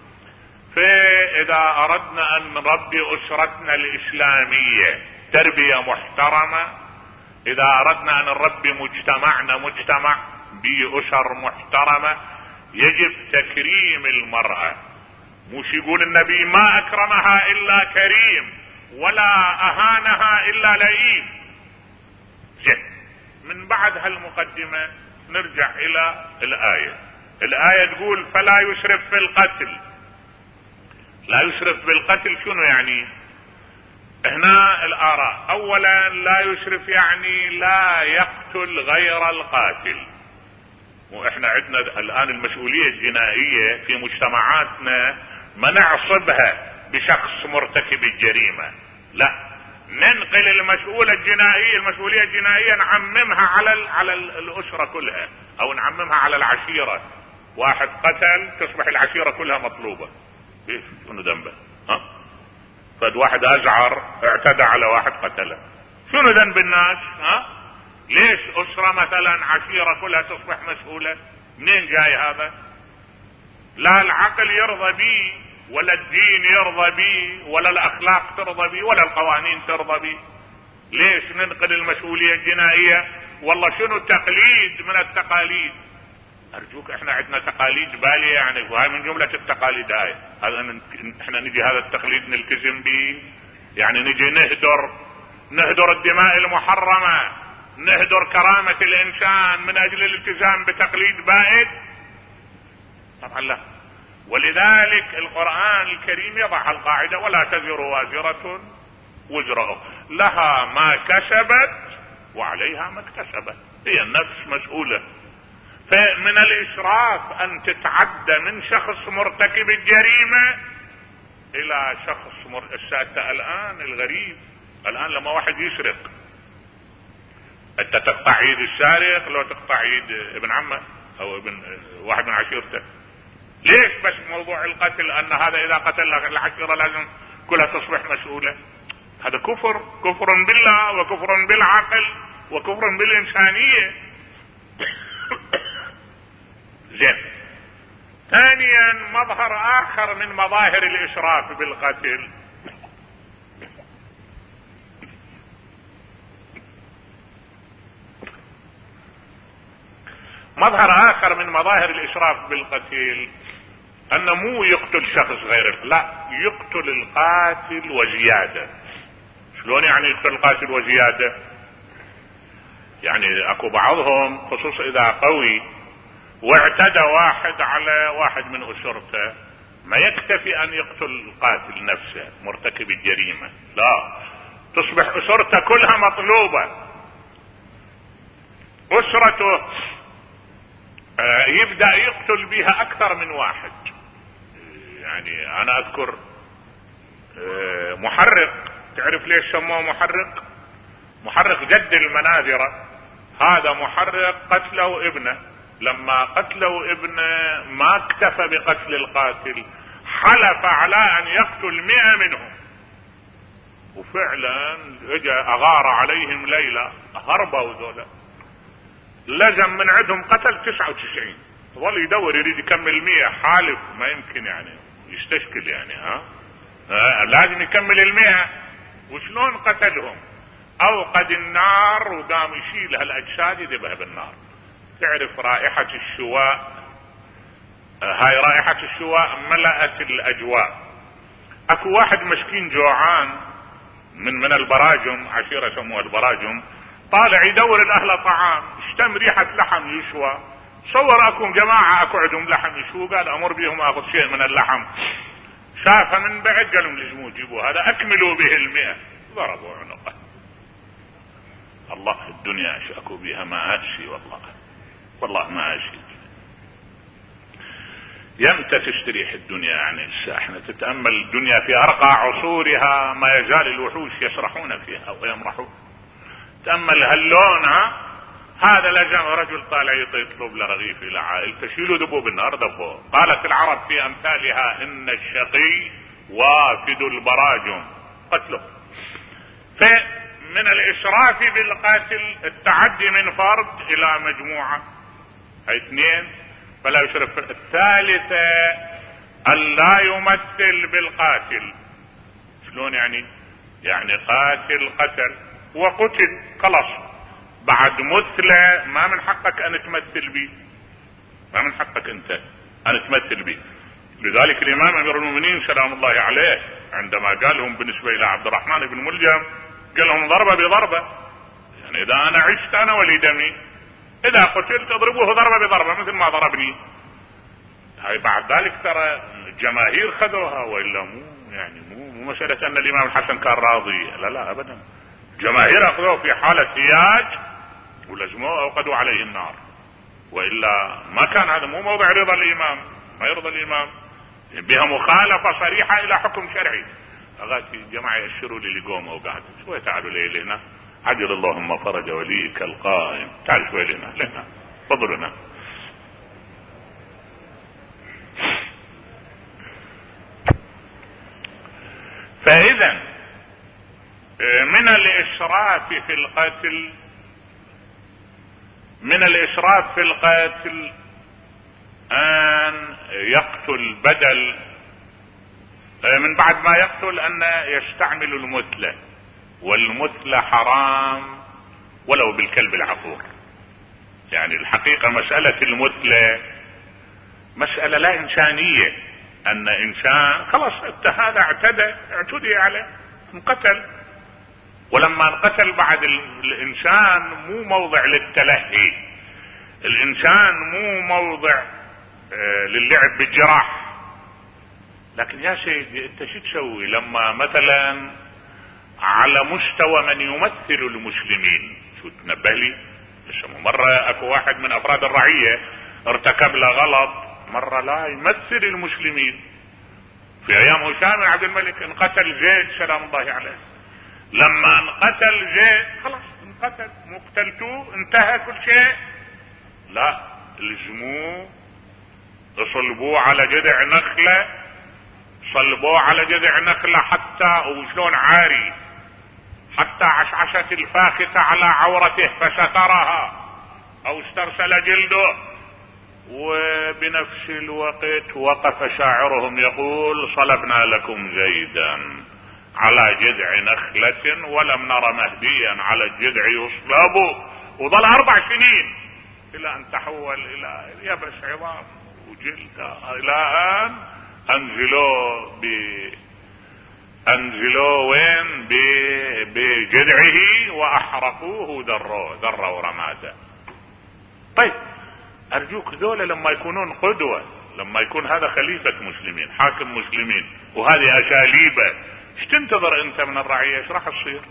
فاذا اردنا ان نربي اسرتنا الاسلامية تربية محترمة، اذا اردنا ان نربي مجتمعنا مجتمع بأسر محترمة، يجب تكريم المرأة. مش يقول النبي ما اكرمها الا كريم ولا اهانها الا لئيم. زين، من بعد هالمقدمة نرجع الى الآية. الآية تقول فلا يسرف في القتل. لا يسرف بالقتل شنو يعني؟ هنا الآراء. اولا لا يسرف يعني لا يقتل غير القاتل. واحنا عندنا الان المسؤولية الجنائية في مجتمعاتنا ما نعصبها بشخص مرتكب الجريمة، لا، ننقل المسؤولة الجنائية المسؤولية الجنائية نعممها على ال على ال الاسرة كلها، او نعممها على العشيرة. واحد قتل تصبح العشيرة كلها مطلوبة. ايش شنو ذنبه؟ ها؟ فد واحد ازعر اعتدى على واحد قتله، شنو ذنب الناس؟ ها؟ ليش اسرة مثلا عشيرة كلها تصبح مسؤولة؟ منين جاي هذا؟ لا العقل يرضى بيه، ولا الدين يرضى بيه، ولا الاخلاق ترضى بيه، ولا القوانين ترضى بيه. ليش ننقل المسؤولية الجنائية؟ والله شنو التقليد من التقاليد. ارجوك احنا عندنا تقاليد بالية يعني، وهي من جملة التقاليد. هاي هذا احنا نجي هذا التقليد نلتزم به، يعني نجي نهدر نهدر الدماء المحرمة، نهدر كرامة الانسان من اجل الالتزام بتقليد بائد؟ طبعا لا. ولذلك القرآن الكريم يضع القاعدة ولا تزر وازرة وزر أخرى، لها ما كسبت وعليها ما اكتسبت، هي النفس مسؤولة. فمن الإسراف أن تتعدى من شخص مرتكب الجريمة إلى شخص مر... السادة الآن الغريب، الآن لما واحد يسرق أنت تقطع يد السارق لو تقطع يد ابن عمه أو ابن واحد من عشيرته. ليش بس موضوع القتل أن هذا إذا قتل العشيرة لازم كلها تصبح مسؤولة؟ هذا كفر، كفر بالله وكفر بالعقل وكفر بالإنسانية. زين. ثانيا مظهر اخر من مظاهر الاشراف بالقتل مظهر اخر من مظاهر الاشراف بالقتل انه مو يقتل شخص غير، لا، يقتل القاتل وزيادة. شلون يعني يقتل القاتل وزيادة؟ يعني اكو بعضهم خصوصا اذا قوي واعتدى واحد على واحد من اسرته، ما يكتفي ان يقتل القاتل نفسه مرتكب الجريمة، لا، تصبح اسرته كلها مطلوبة. اسرته يبدأ يقتل بها اكثر من واحد. يعني انا اذكر محرق، تعرف ليش سموه محرق؟ محرق جد المناذرة، هذا محرق قتله ابنه، لما قتله ابنه ما اكتفى بقتل القاتل، حلف على ان يقتل مئة منهم، وفعلا اجى اغار عليهم ليلة، هربوا ذولا، لزم من عندهم قتل تسعة وتسعين، ظل يدور يريد يكمل مئة، حالف ما يمكن يعني يستشكل يعني ها, ها لازم يكمل المئة. وشلون قتلهم؟ اوقد النار وقام يشيل هالاجساد يذبها بالنار. تعرف رائحة الشواء، هاي رائحة الشواء ملأت الاجواء. اكو واحد مسكين جوعان من من البراجم، عشيرة سموها البراجم، طالع يدور الاهل طعام، اشتم ريحة لحم يشوى، صور اكو جماعة اكو عندهم لحم يشوى، قال امر بيهم اخذ شيء من اللحم، شافها من بعد قال لهم لزموا جيبوا هذا اكملوا به المئة، ضربوا عنقه. الله في الدنيا اكو بها مآسي، والله والله مآسي. يمتى تستريح الدنيا يعني الساحنة؟ تتأمل الدنيا في ارقى عصورها ما يزال الوحوش يسرحون فيها ويمرحون. تأمل هاللون، ها هذا لجم رجل طالع يطلب لرغيف الى عائلته، تشيلوا دبوا بالنار دبوا. قالت العرب في امثالها ان الشقي وافد البراجم، قتله. فمن الاشراف بالقاتل التعدي من فرد الى مجموعة، هاي اثنين فلا يشرف. الثالثة ان لا يمثل بالقاتل. شلون يعني؟ يعني قاتل قتل وقتل خلاص، بعد مثله ما من حقك ان تمثل به، ما من حقك انت ان تمثل به. لذلك الامام امير المؤمنين سلام الله عليه عندما قال لهم بالنسبة الى عبد الرحمن بن ملجم، قال لهم ضربة بضربة، يعني اذا انا عشت انا ولي دمي، اذا قتلت اضربوه ضربة بضربة مثل ما ضربني. هاي بعد ذلك ترى الجماهير خذوها، والا مو يعني مو مو مسألة ان الامام الحسن كان راضي، لا لا ابدا، جماهير اخذوه في حالة سياج ولزموه اوقدوا عليه النار، والا ما كان هذا مو موضع رضا الامام، ما يرضى الامام بها مخالفة صريحة الى حكم شرعي. اغاتي الجماعة يأشروا لي لقوم وقعد شوي، تعالوا لي هنا، عجل اللهم فرج وليك القائم، تعال شوي لنا لنا فضلنا. فاذا من الاشراف في القتل من الاشراف في القتل ان يقتل بدل من بعد ما يقتل ان يستعمل المثلة، والمثلة حرام ولو بالكلب العقور. يعني الحقيقة مسألة المثلة مسألة لا انسانية، ان انسان خلاص هذا اعتدى اعتدي عليه انقتل، ولما انقتل بعد الانسان مو موضع للتلهي، الانسان مو موضع آه للعب بالجراح. لكن يا سيدي انت شو تسوي لما مثلا على مستوى من يمثل المسلمين؟ شو تنبه لي؟ مرة اكو واحد من افراد الرعية ارتكب له غلط، مرة لا يمثل المسلمين. في ايام هشام بن عبد الملك انقتل زيد سلام الله عليه، لما انقتل زيد خلاص انقتل، مو قتلتوه انتهى كل شيء، لا، لزموه صلبوه على جذع نخلة، صلبوه على جذع نخلة حتى وشلون عاري، حتى عشعشت الفاخته على عورته فسترها او استرسل جلده، وبنفس الوقت وقف شاعرهم يقول: صلبنا لكم زيدا على جذع نخلة ولم نر مهديا على الجذع يصلب. وظل اربع سنين الى ان تحول الى يبس عظام وجلد، الى ان انزلوا ب انزلوا وين بجذعه واحرقوه ذروه ذروه رماده. طيب ارجوك ذولا لما يكونون قدوة، لما يكون هذا خليفة مسلمين حاكم مسلمين وهذه اساليبه، ايش تنتظر انت من الرعية؟ ايش راح تصير؟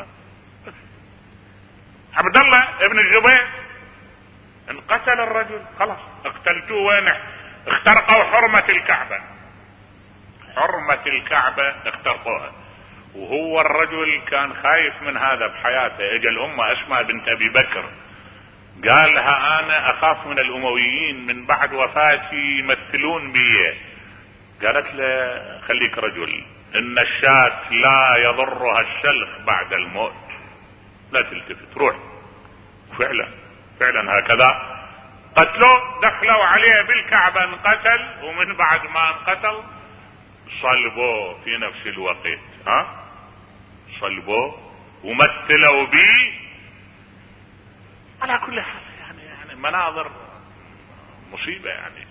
عبد الله ابن الزبير انقتل الرجل، خلاص اقتلتوه، وين اخترقوا حرمة الكعبة، حرمة الكعبة اخترقوها، وهو الرجل كان خايف من هذا بحياته. اجى الامة اسماء بنت ابي بكر قال لها: انا اخاف من الامويين من بعد وفاتي يمثلون بي. قالت له: خليك رجل، ان الشاة لا يضرها الشلخ بعد الموت، لا تلتفت، روح. فعلا فعلا هكذا قتلوه، دخلوا عليه بالكعبة انقتل، ومن بعد ما انقتل صلبوه في نفس الوقت، ها صلبوه ومثلوا به. على كل حال يعني يعني مناظر مصيبة. يعني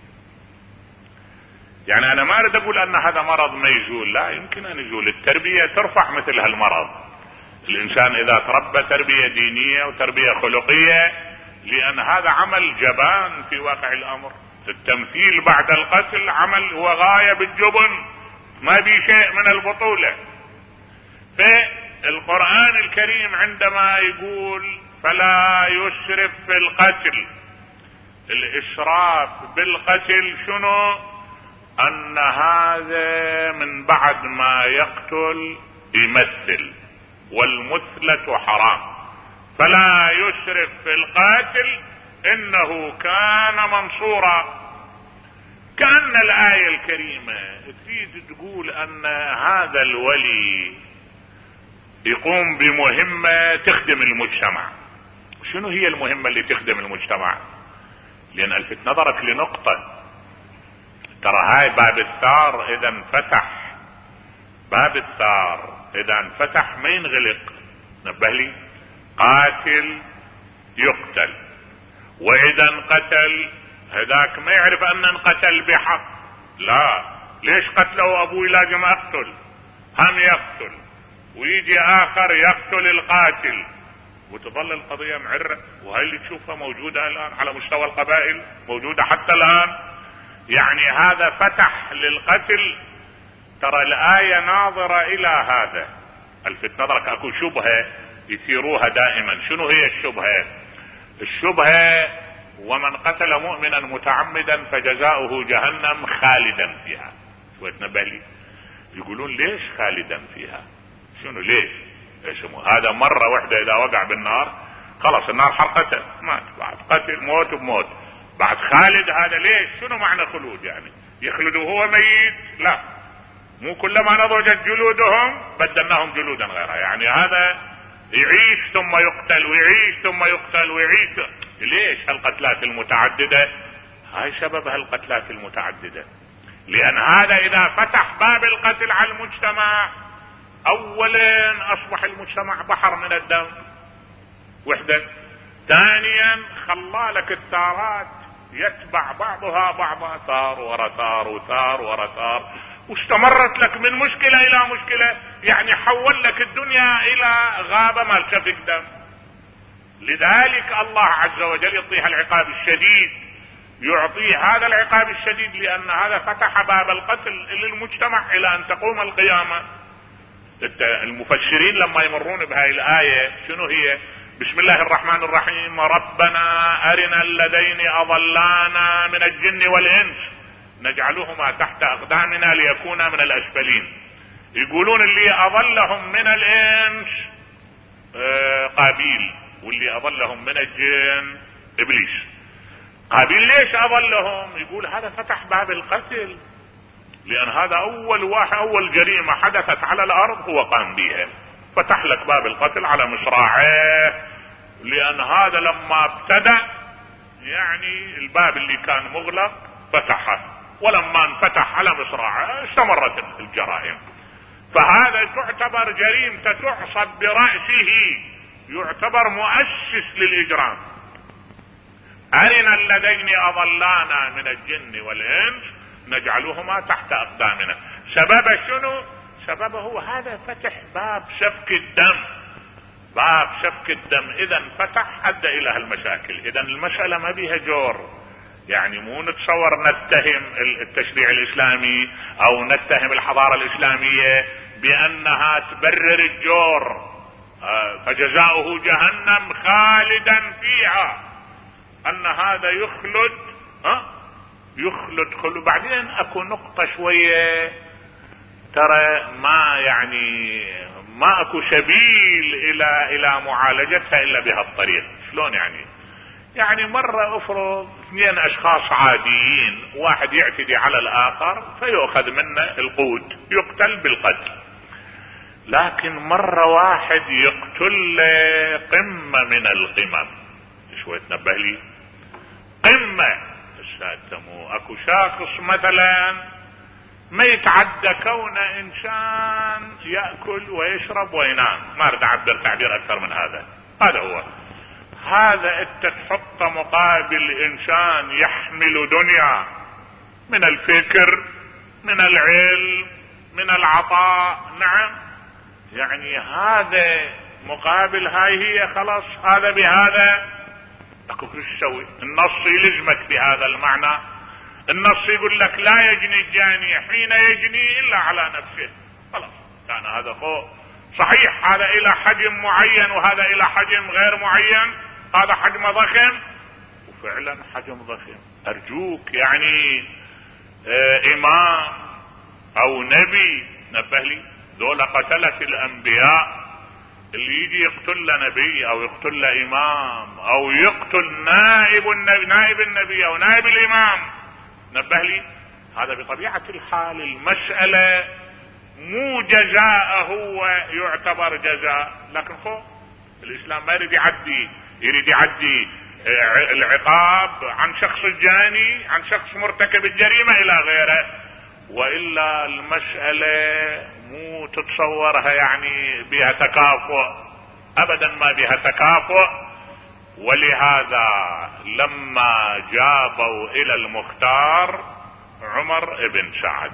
يعني انا ما اريد اقول ان هذا مرض ما يزول، لا يمكن ان يزول. التربية ترفع مثل هالمرض. الانسان اذا تربى تربية دينية وتربية خلقية، لان هذا عمل جبان في واقع الامر. التمثيل بعد القتل عمل هو غاية بالجبن، ما بي شيء من البطولة. فالقرآن الكريم عندما يقول فلا يسرف في القتل، الاسراف بالقتل شنو؟ ان هذا من بعد ما يقتل يمثل، والمثلة حرام. فلا يسرف في القاتل انه كان منصورا. كأن الآية الكريمة تريد تقول ان هذا الولي يقوم بمهمة تخدم المجتمع. شنو هي المهمة اللي تخدم المجتمع؟ لان الفت نظرك لنقطة، ترى هاي باب الثار اذا انفتح، باب الثار اذا انفتح ما ينغلق. نبه لي، قاتل يقتل، واذا انقتل هذاك ما يعرف ان انقتل بحق، لا، ليش قتله ابوي لازم اقتل، هم يقتل، ويجي اخر يقتل القاتل، وتظل القضية معرة. وهي اللي تشوفها موجودة الان على مستوى القبائل، موجودة حتى الان. يعني هذا فتح للقتل. ترى الآية ناظرة الى هذا. الفت نظرك، اكو شبهة يثيروها دائما. شنو هي الشبهة؟ الشبهة: ومن قتل مؤمنا متعمدا فجزاؤه جهنم خالدا فيها. شو تنبه لي؟ يقولون ليش خالدا فيها؟ شنو ليش؟ ايش هذا مرة واحدة اذا وقع بالنار خلاص النار حرقته، مات، بعد قتل موت بموت، بعد خالد هذا ليش؟ شنو معنى خلود؟ يعني يخلد وهو ميت؟ لا، مو كلما نضجت جلودهم بدلناهم جلودا غيرها. يعني هذا يعيش ثم يقتل ويعيش ثم يقتل ويعيش. ليش هالقتلات المتعددة؟ هاي سبب هالقتلات المتعددة، لان هذا اذا فتح باب القتل على المجتمع، اولا اصبح المجتمع بحر من الدم، وحدة. ثانيا خلالك الثارات يتبع بعضها بعضا، ثار ورا ثار وثار ورا ثار، واستمرت لك من مشكلة الى مشكلة. يعني حول لك الدنيا الى غابة ما لتفك دم. لذلك الله عز وجل يعطيها العقاب الشديد، يعطي هذا العقاب الشديد لان هذا فتح باب القتل للمجتمع الى ان تقوم القيامة. المفسرين لما يمرون بهاي الآية شنو هي؟ بسم الله الرحمن الرحيم: ربنا أرنا الذين أضلانا من الجن والإنس نجعلهما تحت أقدامنا ليكونا من الأسفلين. يقولون اللي أضلهم من الإنس قابيل، واللي أضلهم من الجن إبليس. قابيل ليش أضلهم؟ يقول هذا فتح باب القتل، لأن هذا أول واحد أول جريمة حدثت على الأرض هو قام بها، فتح لك باب القتل على مصراعيه. لأن هذا لما ابتدأ يعني الباب اللي كان مغلق فتحه، ولما انفتح على مصراعه استمرت الجرائم. فهذا تعتبر جريمة تعصب برأسه، يعتبر مؤسس للإجرام. أرنا اللذين أضلانا من الجن والإنس نجعلهما تحت أقدامنا. سبب شنو؟ سببه هذا فتح باب سفك الدم، باب سفك الدم. إذا فتح أدى إلى هالمشاكل. إذا المسألة ما بيها جور، يعني مو نتصور نتهم التشريع الإسلامي أو نتهم الحضارة الإسلامية بأنها تبرر الجور فجزاؤه جهنم خالدا فيها، أن هذا يخلد ها يخلد خلود. بعدين أكو نقطة شوية ترى ما يعني ما أكو سبيل إلى إلى معالجتها إلا بهالطريق. شلون يعني؟ يعني مرة افرض اثنين اشخاص عاديين، واحد يعتدي على الاخر فيؤخذ منه القود، يقتل بالقتل. لكن مرة واحد يقتل قمة من القمم، شوي تنبه لي، قمة. الساتمو اكو شخص مثلا ما يتعدى كونه انسان يأكل ويشرب وينام، ما اريد اعبر تعبير اكثر من هذا. هذا هو، هذا انت تحط مقابل انسان يحمل دنيا من الفكر، من العلم، من العطاء. نعم، يعني هذا مقابل هاي هي خلاص. هذا بهذا اكو شو تسوي؟ النص يلزمك بهذا المعنى. النص يقول لك لا يجني الجاني حين يجني الا على نفسه. خلاص كان هذا خو صحيح، هذا الى حجم معين وهذا الى حجم غير معين. هذا حجم ضخم وفعلا حجم ضخم. ارجوك يعني اه امام او نبي نبه لي، دول قتلة الانبياء. اللي يجي يقتل نبي او يقتل امام او يقتل نائب النبي نائب النبي او نائب الامام، نبه لي، هذا بطبيعة الحال المسألة مو جزاء هو يعتبر جزاء. لكن خو الاسلام ما يريد يعدي، يريد يعدي العقاب عن شخص الجاني، عن شخص مرتكب الجريمة الى غيره. والا المسألة مو تتصورها يعني بها تكافؤ، ابدا ما بها تكافؤ. ولهذا لما جابوا الى المختار عمر ابن سعد،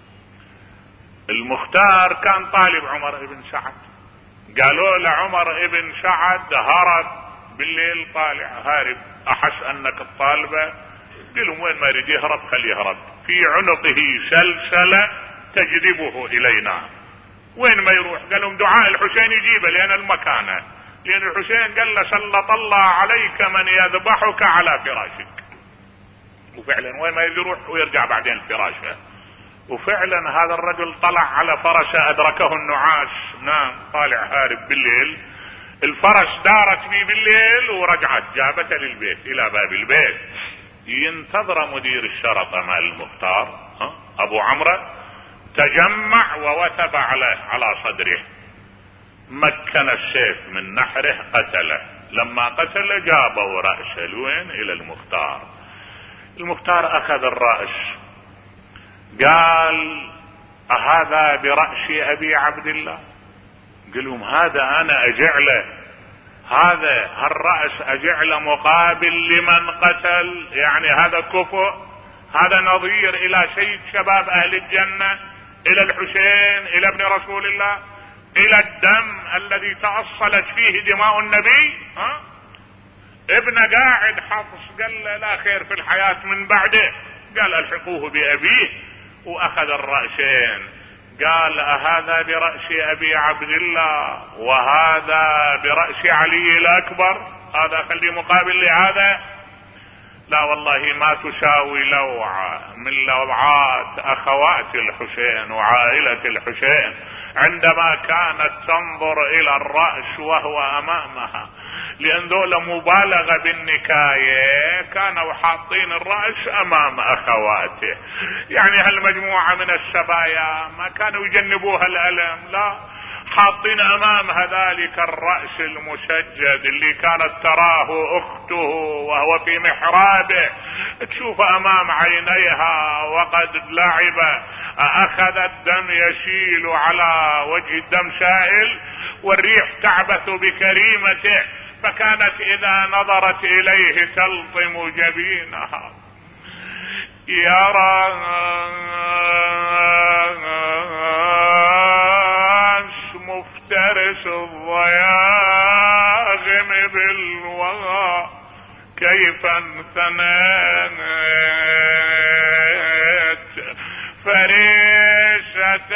المختار كان طالب عمر ابن سعد، قالوا لعمر ابن سعد هرب بالليل، طالع هارب، احس انك الطالبة. قالوا وين ما يريد يهرب خليه يهرب، في عنقه سلسلة تجذبه الينا، وين ما يروح. قالوا دعاء الحسين يجيبه لان المكانة، لان الحسين قال له سلط الله عليك من يذبحك على فراشك. وفعلا وين ما يروح ويرجع بعدين فراشه. وفعلا هذا الرجل طلع على فرسه ادركه النعاس، نام طالع هارب بالليل، الفرس دارت بيه بالليل ورجعت جابته للبيت الى باب البيت. ينتظر مدير الشرطة مال المختار ابو عمرو، تجمع ووثب على على صدره، مكن السيف من نحره قتله. لما قتله جابوا رأسه لوين؟ الى المختار. المختار اخذ الرأس قال اهذا برأس ابي عبد الله؟ قال لهم هذا انا اجعله، هذا هالرأس اجعله مقابل لمن قتل، يعني هذا كفؤ، هذا نظير الى سيد شباب اهل الجنة، الى الحسين، الى ابن رسول الله، الى الدم الذي تأصلت فيه دماء النبي. ها ابن قاعد حافظ قال له لا خير في الحياة من بعده، قال الحقوه بأبيه، واخذ الرأسين. قال هذا برأس ابي عبد الله وهذا برأس علي الاكبر، هذا خليه مقابل لهذا. لا والله ما تساوي لوعة من لوعات اخوات الحسين وعائلة الحسين عندما كانت تنظر الى الرأس وهو امامها، لان ذولا مبالغة بالنكاية، كانوا حاطين الرأس امام اخواته. يعني هالمجموعة من السبايا ما كانوا يجنبوها الالم، لا وحاطين امامها ذلك الرأس المسجد اللي كانت تراه اخته وهو في محرابه، تشوف امام عينيها وقد لعب، اخذ الدم يسيل على وجه، الدم سائل والريح تعبث بكريمته، فكانت اذا نظرت اليه تلطم جبينها. يرى مفترس الضياغم بالوغى كيف انثنت فريسة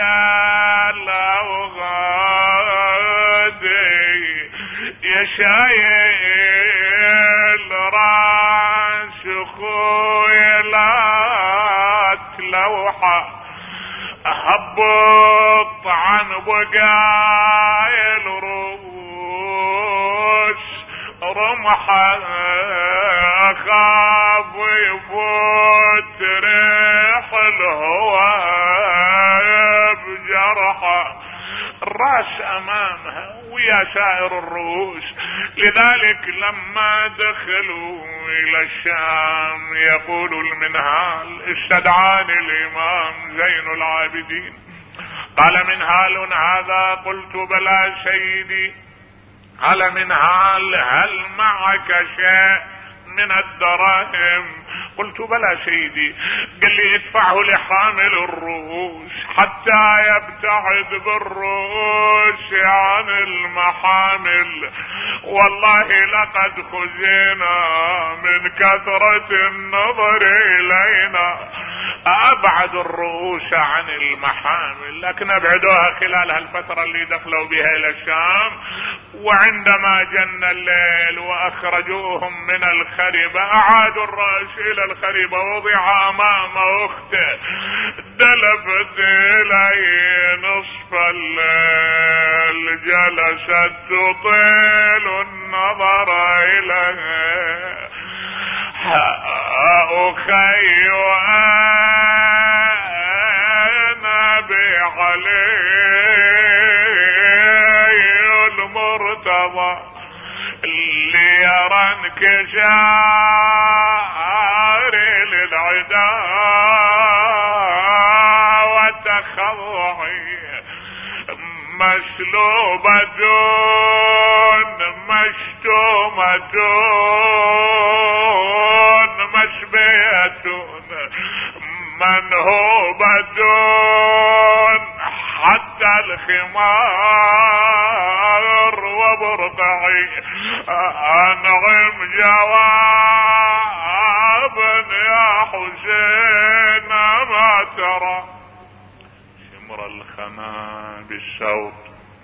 الأوغاد يشايل راس خويلات لوحة هبط عن بقايا الروس رمحة خاف يفوت ريح الهواء بجرحة، الراس امامها ويا سائر الرؤوس. لذلك لما دخلوا الى الشام يقول المنهال استدعاني الامام زين العابدين قال منهال هذا؟ قلت بلى سيدي. قال منهال هل معك شيء من الدراهم؟ قلت بلى سيدي. قال لي ادفعه لحامل الرؤوس حتى يبتعد بالرؤوس عن المحامل، والله لقد خزينا من كثرة النظر الينا. ابعد الرؤوس عن المحامل، لكن ابعدوها خلال هالفترة اللي دخلوا بها الى الشام. وعندما جن الليل واخرجوهم من الخريبة اعادوا الرأس الى الخريبة، وضع امام اخته، دلفت الي نصف الليل جلست تطيل النظر اليها. اخي وانا بعلي المرتضى اللي يرى انكسار للعدا وتخضعي مسلوبة دون مشتومة دون مشبية منهوبة دون حتى الخمار وبرقعي انغم جوابا يا حسين ما ترى شمر الخنا بالشوط.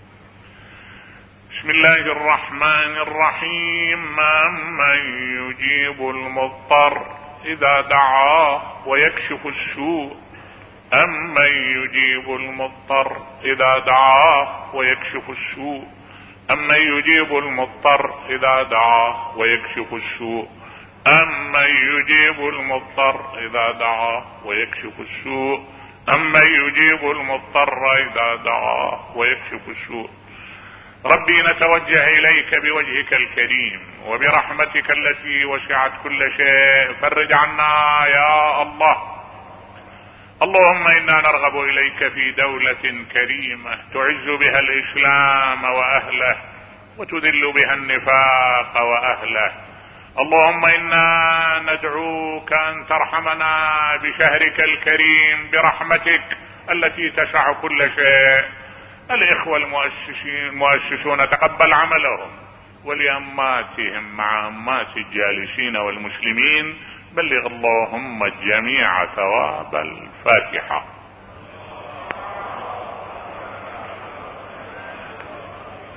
بسم الله الرحمن الرحيم. من يجيب المضطر اذا دعاه ويكشف السوء، أمن يجيب المضطر إذا دعاه ويكشف السوء، أمن يجيب المضطر إذا دعاه ويكشف السوء، أمن يجيب المضطر إذا دعاه ويكشف السوء، أمن يجيب المضطر إذا دعاه ويكشف السوء. ربي نتوجه إليك بوجهك الكريم وبرحمتك التي وسعت كل شيء، فرج عنا يا الله. اللهم إنا نرغب إليك في دولة كريمة تعز بها الإسلام وأهله وتذل بها النفاق وأهله. اللهم إنا ندعوك أن ترحمنا بشهرك الكريم برحمتك التي تسع كل شيء. الإخوة المؤسسين المؤسسون تقبل عملهم، ولأماتهم مع أمات الجالسين والمسلمين بلغ اللهم الجميع ثواب الفاتحة.